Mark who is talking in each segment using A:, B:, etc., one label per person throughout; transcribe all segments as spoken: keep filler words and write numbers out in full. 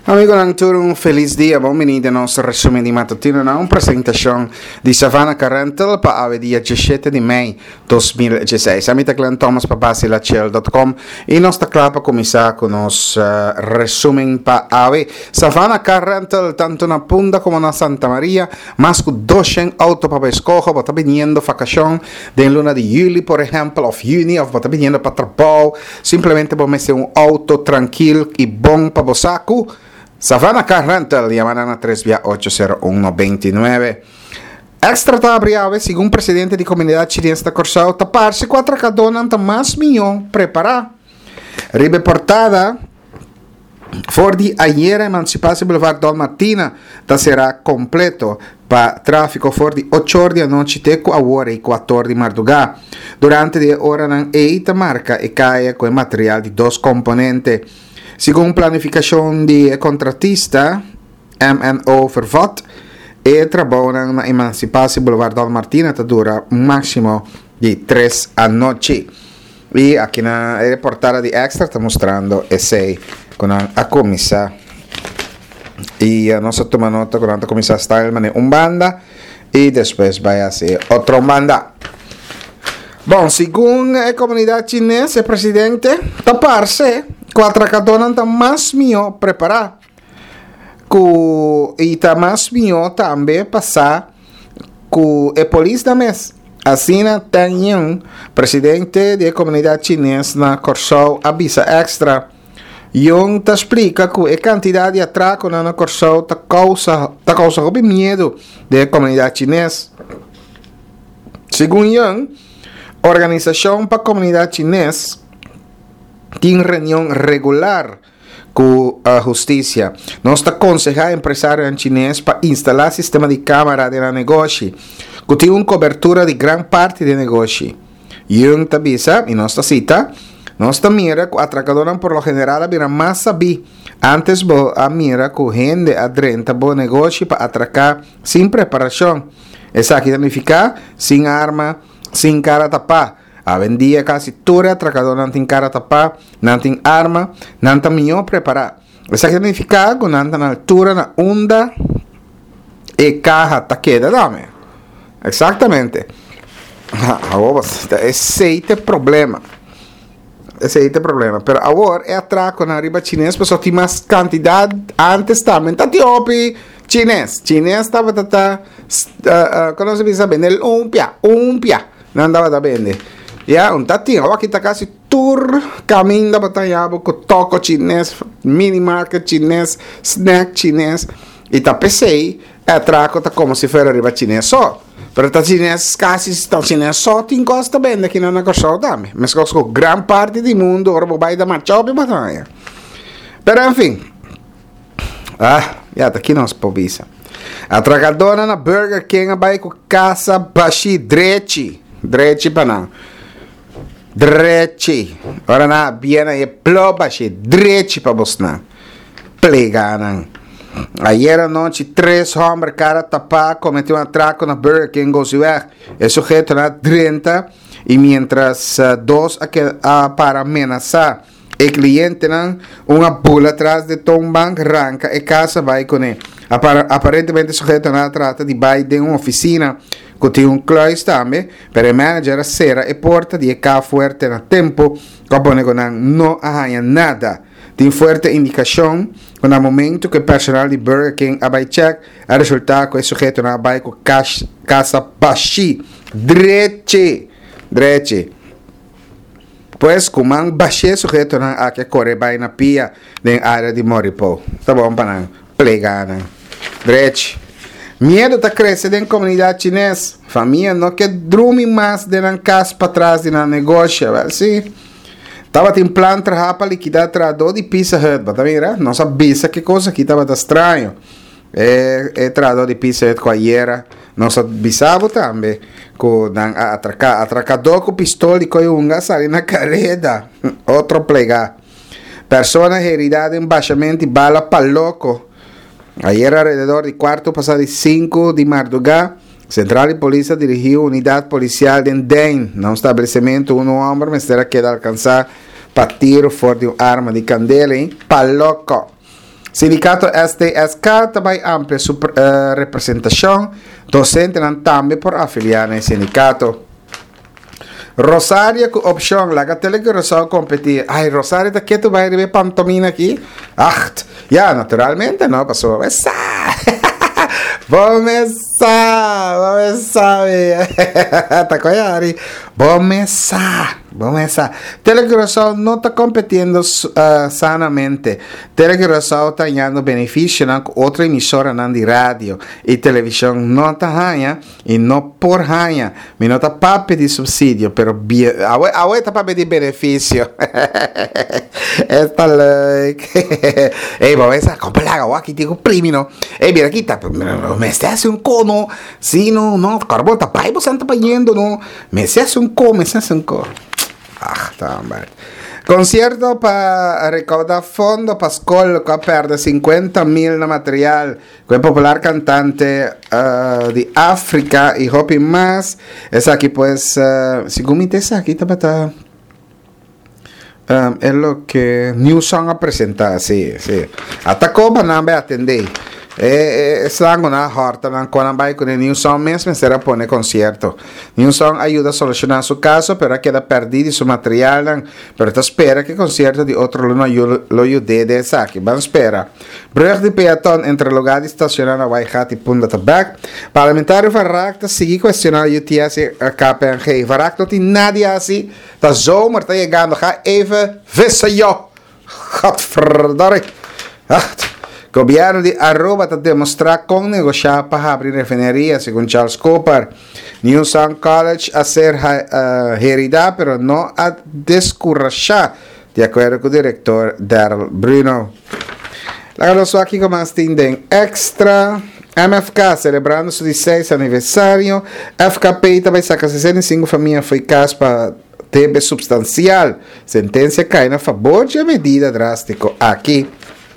A: Amigo Nanturo, un feliz dia, benvenuti al nostro resumo di mattino, una presentazione di Savannah Carrentel per ave dia diciassette di Mei duemiladiciassei. Samita Clan Thomas per base la cel punto com e nostra clapa comincia con nos uh, resumen per ave Savannah Carrentel, tanto una punta come una Santa Maria, mas con doscen auto para escoger, va veniendo vacación de luna de juli, por ejemplo, of juni, of va veniendo para trabajo, simplemente por meter un auto tranquilo y bon para bosaku. Savannah Carrentel, llamarán tre via ocho cero uno veintinueve. Extra tabriave, según presidente de comunidad chilena da Corsao, taparse quattro cadonanta más millón prepara. Ribe portada, for di ayer emancipasse Boulevard Don Martina, da será completo para tráfico for di otto ore a noite teco a ore e quattordici di madrugada. Durante de ora nan eita marca e caia con material di dos componenti. Secondo planificazione di contrattista, M N O Vervat, e trabalham na Emancipação Boulevard Don Martina, que dura um máximo de três a noite. E aqui na reportada de Extra está mostrando esse com a, a comissão. E a nossa toma nota com a comissão Stylman um banda e depois vai ser outro banda. Bom, segundo a comunidade chinesa, o presidente taparse quatro cadonanta mais mio preparar e tá mais mio também passar com a polícia da mês. Assim, tem um presidente da comunidade chinesa na Corsao avisa extra. Yung ta explica que a quantidade de atraco na Corsao ta causa ta causa medo da comunidade chinesa. Segundo Yung, a organização para a comunidade chinesa tem reunião regular com a justiça. Nós está aconselhando empresários chineses para instalar sistema de câmara de negócio, que tem uma cobertura de grande parte do negócio. E um avisa, e nós cita, nós mira que a atracadora por lo general vira mais sabi. Antes bo a mira que gente adrenta bom negócio para atracar sem preparação. Isso aqui significa sem arma, sem cara tapar. A vendia quase toda atracador não tem cara tapar, não tem arma, não tem melhor preparar. Isso significa que não tem na altura, na onda e caja tá queda, dame. Exatamente. Esse é o problema. Esse é o problema. Pero agora é atraco na riba chinesa, pessoal tem mais quantidade antes também. Tá tiopi chinês. Chinês estava tá como se diz bem, um pia, um pia. Não andava da vender. Ya, un tatinho, aqui tá quase tour caminho da batalha com toco chinês, mini market chinês, snack chinês, e tá pensei, é traco tá como se fosse riba chinês só. Pero tá chinês, quase tá chinês só, tem costa bem aqui na Corsao também. Mas com grande parte do mundo, agora vou vai da marchou e batalha. Pero enfim, ah, já tá aqui nosso povisa. A tragadora na Burger King vai com casa baixi drechi, drechi para não. Drechi. Ora na biena e plobashi. Drechi para bosna. Pleganan. Ayer à noite, três homens cara tapar cometeu um atraco na Burger King Gozuer. O sujeito na trinta e mientras uh, dois a, a para amenazar o cliente nan uma pula atrás de tombank arranca e casa vai com ele. Apar aparentemente o sujeito na trata de vai de uma oficina que tem um close também, para o manager a sera e porta de cá forte na tempo, como não arranha nada. Tem forte indicação que no momento que o personal de Burger King vai check, a resultar que o sujeito na vai com casa baixi, dreche, dreche. Pois, como um baixo sujeito na a que corre vai na pia na área de Moripo. Tá bom para não plegar, né? Dreche. Medo está crescendo em comunidade chinesa. Família não quer dormir mais de na casa para trás de na negócio, assim. Tava tem plano trabalhar para liquidar trador de Pizza Hut, mas também era. Não sabia que coisa aqui tava estranho. É, é trador de Pizza Hut com a Iera. Não sabia também com a atraca, atracador com pistola e com um gasali na carreta. Outro plegar. Persona heredada em baixamento e bala para louco. Ayer, alrededor de cuarto pasado de cinco de madrugada, Central de Polícia dirigiu unidade policial de Ndem, no estabelecimento, um homem, mas terá que alcançar para tiro fora de uma arma de candela, hein? Paloco. Sindicato S T S K também amplia super, uh, representação docente não também por afiliar no sindicato. Rosário com opção lá que telegrosão competir. Ai, Rosário, da que tu vai ver pantomina aqui? Ah, já, naturalmente, não, passou. Essa! Começar, começar, tá coiari. Começar, começar. Telegrosão não está competindo uh, sanamente. Telegrosão está ganhando benefício com outra emissora de rádio e televisão não está ganhando e não por ganhar. Me não está para pedir subsídio, pero a está para pedir benefício. Esta like. Ei, vamos a comprar agua aqui, digo primino. Ei, mira aqui, tá, me se hace un cono, sí, no, no, carbón está para ahí, vos anda yendo, no, me se hace un cono, me se hace un cono. Ah, tá mal. Concierto para recaudar fondos para escola que perde cinquenta mil na material con el popular cantante uh, de África y Hopi más. Es aquí pues, uh, según mi tesa, aquí está para um, es lo que New Song ha presentado, sí, sí. Hasta como no me atendí. É, é, sangue na horta, quando vai com o New Song mesmo, será pôr concerto. New Song ajuda a solucionar seu caso, pero queda perdido seu material, pero te espera que o concerto de outro aluno lo ajude de saque. Vamos esperar. Brug de peatón entre lugar de estacionar na White e Punta Tabac. Parlamentário Varacta seguir questionando o T S a K P N G. Varacta não tem nada assim. Tá zomer, tá chegando. Ga even vissen, joh. Godverdorie. O governo de Aruba está demonstrando como negociar para abrir refineria, segundo Charles Cooper. New Song College a ser uh, heredado, pero não a descurrachar, de acordo com o diretor Daryl Bruno. Agora só aqui como tem extra. M F K celebrando seu dezesseis aniversário. F K P também saca sessenta e cinco famílias foi caso para T B substancial. Sentença cai a favor de medida drástica aqui.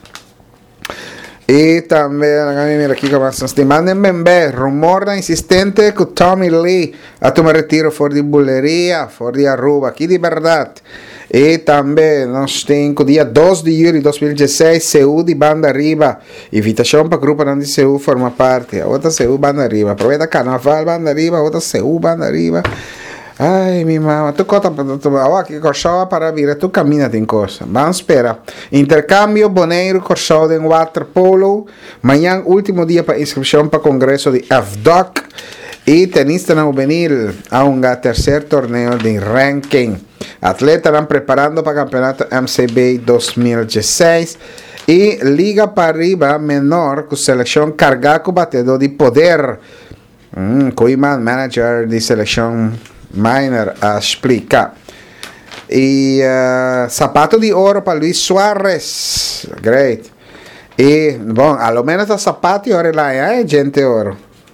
A: E também, mira aqui como estamos demandando Mbembe, rumor da insistente com Tommy Lee a tomar retiro fora de buleria, fora de Aruba, aqui de verdade. E também nós temos o dia dois de julho de dois mil e dezesseis, C U de Banda Riba, invitação para o grupo onde C U forma parte, a outra C U Banda Riba, aproveita carnaval Banda Riba, a outra C U Banda Riba. Ai, minha mãe, tu conta para que corchão para vir, tu caminha tem coisa. Vamos esperar. Intercâmbio Boneiro corchão de waterpolo. Amanhã último dia para inscrição para congresso de F D O C e tenista no juvenil a um terceiro torneio de ranking. Atleta estão preparando para o campeonato M C B dois mil e dezesseis e liga para arriba menor com seleção cargar com batedor de poder. Hum, Koeman, manager de seleção minor a explicar. E uh, sapato de ouro para Luis Suárez. Great. E, bom, ao menos o sapato de ouro lá é gente ouro.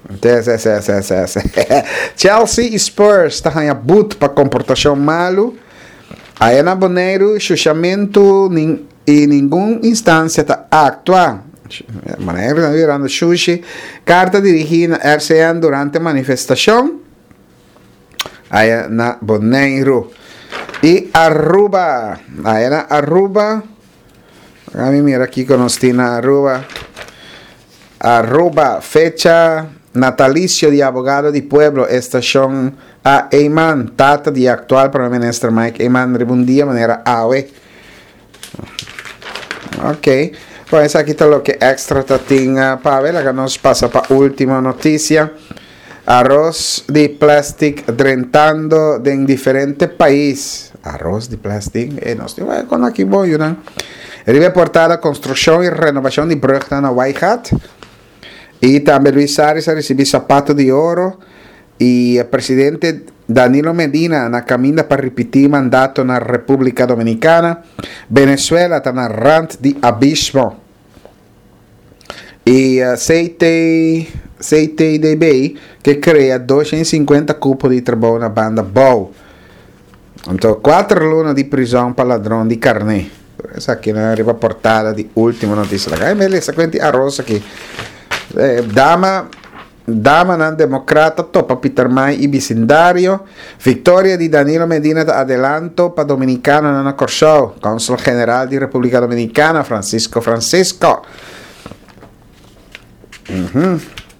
A: Chelsea e Spurs está ganhando boot para comportação malo. Aí na Boneiro, chuchamento em nenhuma instância está actuando. Boneiro está virando sushi. Carta dirigida a R C N durante a manifestação. Aí na Boneiro. E Aruba. Aí na Aruba. A mí mira aqui que nós temos na Aruba. Aruba, fecha natalicio de abogado de pueblo, estação a Eyman, tata de actual primeiro-ministro Mike Eyman, rebundia maneira awe. Ok. Pues aqui está o que extra tinha para ver, que nos passa para a última notícia. Arroz de plástico drentando em diferentes países. Arroz de plástico, eh, nós temos com aqui bom, né? Rive portada construção e renovação de Brugge na White Hat. E também Luis Ares recebeu sapato de ouro. E o presidente Danilo Medina na caminha para repetir mandato na República Dominicana. Venezuela está na rant de abismo. E uh, C T D B que cria duzentos e cinquenta cupos de trabalho na banda Bow. Então, quatro alunos de prisão para ladrão de carne. Essa aqui é a portada de última notícia. Ai, beleza, quanto arroz aqui. Eh, dama Dama non democrata topa Peter Mai e bicindario. Vittoria di Danilo Medina da adelanto pa Dominicano non accorsciò. Consul general di Repubblica Dominicana Francisco Francisco. Mm-hmm.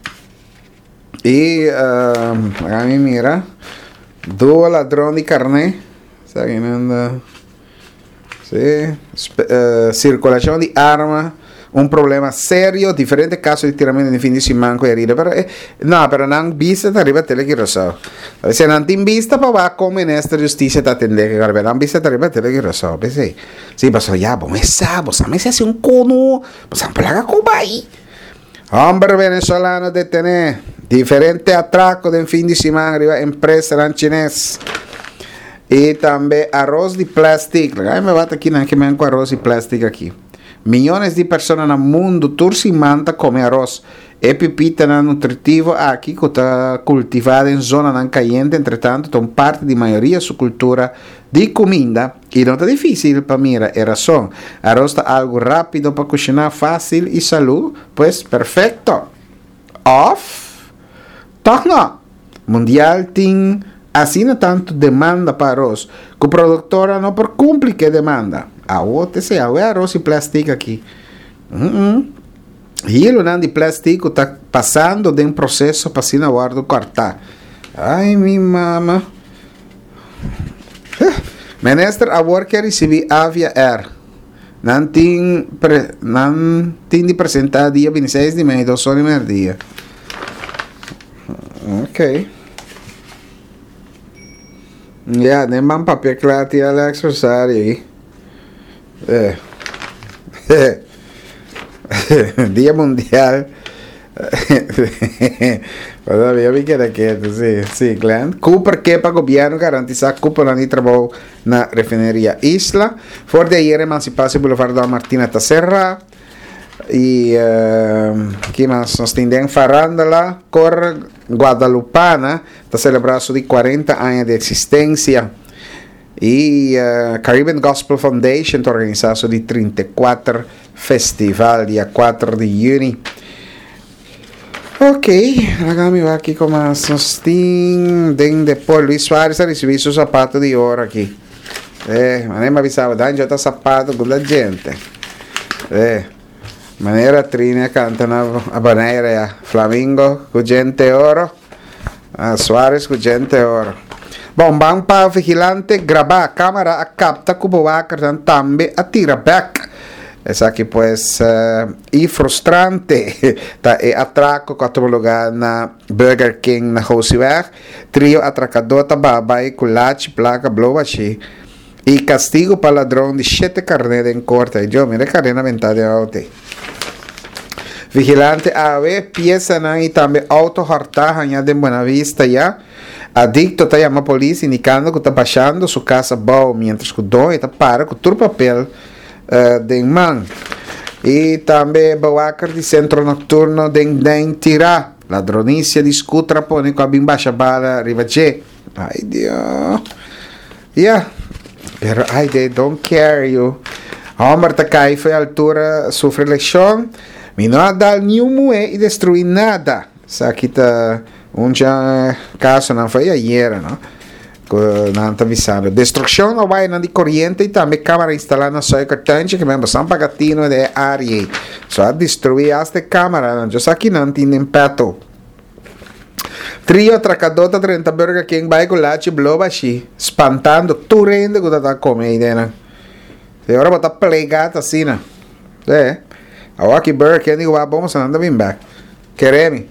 A: E uh, magari mira due ladroni di carne. Sai che sì. Sp- uh, circolazione di arma. Un problema serio, differente caso di tiramento di fin di si manco e ride. Però, eh, no, però non vista ti arriva a te che lo so. Se non ti in vista, poi va come ministro giustizia ti attende che guarda, non vista ti arriva a te che lo so. Beh, sì, sì, ma so, ya, ma sa, ma sa, ma se un cono, ma sa, plaga cubai. Hombre venezolano detene, differente attracco del fin di si manco arriva impresa rancinese. E también arroz di plastic. Ragazzi, mi vado qui anche manco arroz di plastic qui. Millones di persone nel mondo tur si manta come arroz e pipita non nutritivo aqui che sta coltivata in zona non caliente, entretanto ton parte di maioria su cultura di comida e non è difficile per mira e razón. Arroz è algo rapido per cucinare fácil e salud, pues perfecto. Off? Torna! Mundial ting assina tanto demanda para arroz que o produtor não por cumpre que demanda. A outra se é arroz e plástico aqui. Uh-uh. E o não de plástico está passando de um processo para se não guardo cortar. Ai, minha mama. Minister a worker recebi Avia Air. Não tem, pre, não tem de apresentar dia vinte e seis de maio, dois horas e meia dia. Ok. Ja, yeah, neem maar een papier klaar die Alex Rosario. Eh. Dia Mundial. Todavía vi que era quieto, sí, sí, claro. Cooper que para gobierno garantizar Cooper na trabalho na refineria Isla. For de ayer emancipação Boulevard da Martina está cerrada. E uh, que mais nós temos Farandala Cor Guadalupana está celebrando de quarenta anos de existência. E uh, Caribbean Gospel Foundation está organizando de trinta e quatro festival dia quatro de junho. Ok, ragazzi, va aqui com a sostin den depois Luis Suárez a receber seu sapato de ouro aqui. Eh, mas nem me avisava, dá já tá sapato com a gente. Eh, maneira trina canta na a bandeira Flamengo com gente ouro, a Suárez com gente ouro. Bom, bang pa vigilante graba a câmera a capta com boa cartão também a tira back. Essa aqui pues uh, e frustrante tá é atraco quatro lugar na Burger King na Roosevelt trio atracador tá babai culate placa blow aqui e castigo para ladrão de sete carnet em corta e eu mire carne na ventana de auto vigilante a ver pieza na e também auto harta hanya de Buena Vista já adicto tá chama a polícia indicando que tá baixando sua casa boa mientras que o dono tá para com todo papel Uh, den man e também bewaker de centro noturno den den tira ladronícia de escutra pone com a bimbacha bala rivaje ai dio yeah pero ai they don't care you Homer tá cai foi a altura sofre lesión mi não dá nenhum moe e destruir nada isso aqui tá um já caso não foi ayer não não tá avisando destruição não vai na de corrente e também câmera instalada na sua cartante que mesmo são pagatino de área só destruir esta câmera não já aqui não tem impacto trio atracador da trinta Burger King vai com lache bloba assim espantando tu rende que tá comendo né e agora botar plegado assim né é agora que Burger King digo vamos andar bem back quereme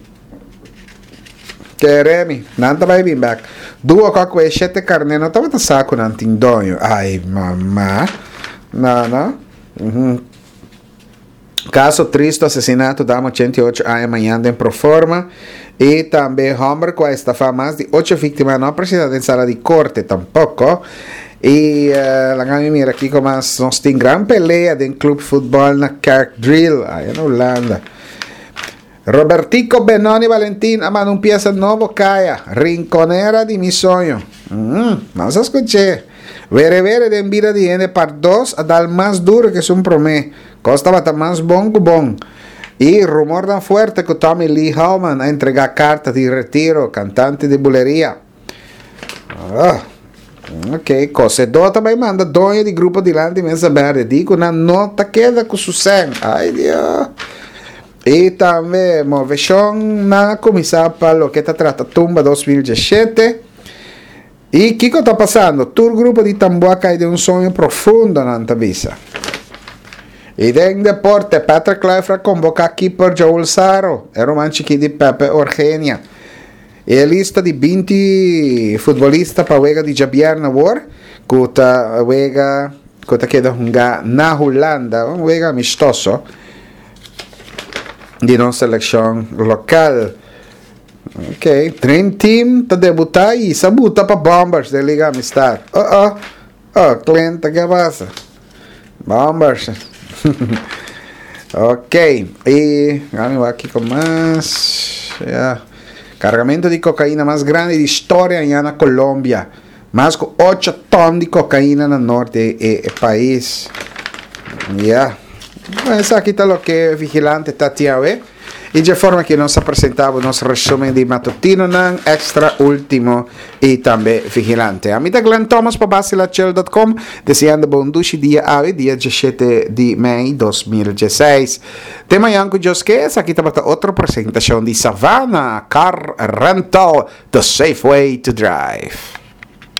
A: quereme não tá bem back due qualche sette carne non tava saco non tin donho ai mamma no no uhum. Caso triste assassinato dama cento e oito anos amanhã em Proforma e também Homer com esta mais de oito vítimas não precisa em sala de corte tampouco e uh, la gami mira aqui como nós tem gran pelea de clube de futebol na Kerkdrill aí na Holanda. Robertico Benoni Valentin ama un pieza nuovo caia rinconera di mi sogno mm, non so escuché vere vere de envira di ene par dos dal más duro que es un promé costa bata más bon que bon E rumor tan fuerte que Tommy Lee Hallman ha entregado carta di ritiro, cantante di bulleria. Ah, ok, cose do também manda dono di gruppo di Landi Mensa Verde. Dico una nota queda con su sen. Ai Dio. E também, mo veshon na comissão para lo que tá trata tumba duemiladiciassette. E que que tá passando? Tour grupo di Tamboa cai de un sogno profondo nanta visa. E in deporte Patrick Kluivert convoca keeper Joel Saro e romanci di Pepe Orgenia. E a lista di venti futbolista para wega di Javier Nawar, kuta wega kuta queda hunga na Holanda, un wega amistoso di non selezione local. Ok, Dream Team ta debutai e sabuta pa Bombers de Liga Amistad. Oh oh, oh, cliente que pasa? Bombers. Ok, y vamos aquí con más. Yeah. Cargamento di cocaína más grande di storia in Colombia. Más con ocho ton di cocaína nel norte del país. Ya. Yeah. Essa aqui tá lo que vigilante Tatiawe. E de forma que nós apresentamos o nosso resumo de matutino nan extra último e também vigilante. A mim da Glenn Thomas para basilachel ponto com, desejando bom dushi dia ave, dia dezessete de maio de dois mil e dezesseis. Tema yanko Josques, aqui está outra apresentação de Savannah Car Rental, the safe way to drive.